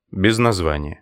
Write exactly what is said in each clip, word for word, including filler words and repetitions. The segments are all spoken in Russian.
Без названия.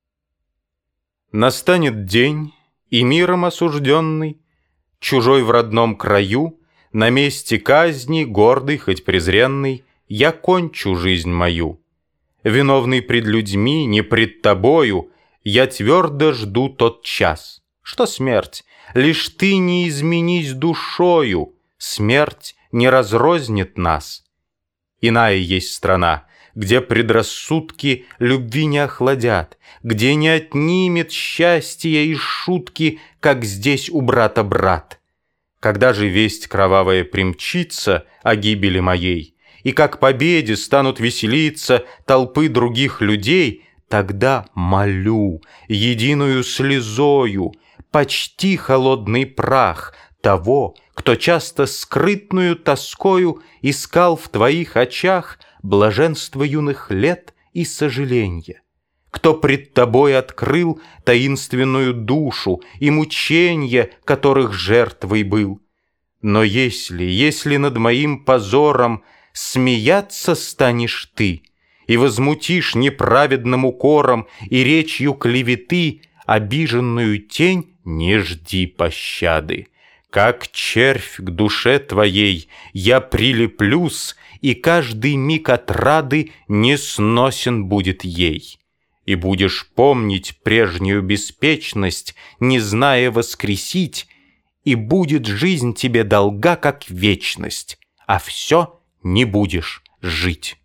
Настанет день, и миром осужденный, чужой в родном краю, на месте казни, гордый, хоть презренный, я кончу жизнь мою. Виновный пред людьми, не пред тобою, я твердо жду тот час, что смерть, лишь ты не изменись душою, смерть не разрознет нас. Иная есть страна, где предрассудки любви не охладят, где не отнимет счастья и шутки, как здесь у брата брат. Когда же весть кровавая примчится о гибели моей, и как победе станут веселиться толпы других людей, тогда молю единую слезою, почти холодный прах того, кто часто скрытную тоскою искал в твоих очах блаженство юных лет и сожаленья, кто пред тобой открыл таинственную душу и мученья, которых жертвой был. Но если, если над моим позором смеяться станешь ты и возмутишь неправедным укором и речью клеветы обиженную тень, не жди пощады. Как червь к душе твоей я прилеплюсь, и каждый миг отрады не сносен будет ей. И будешь помнить прежнюю беспечность, не зная воскресить, и будет жизнь тебе долга, как вечность, а все не будешь жить.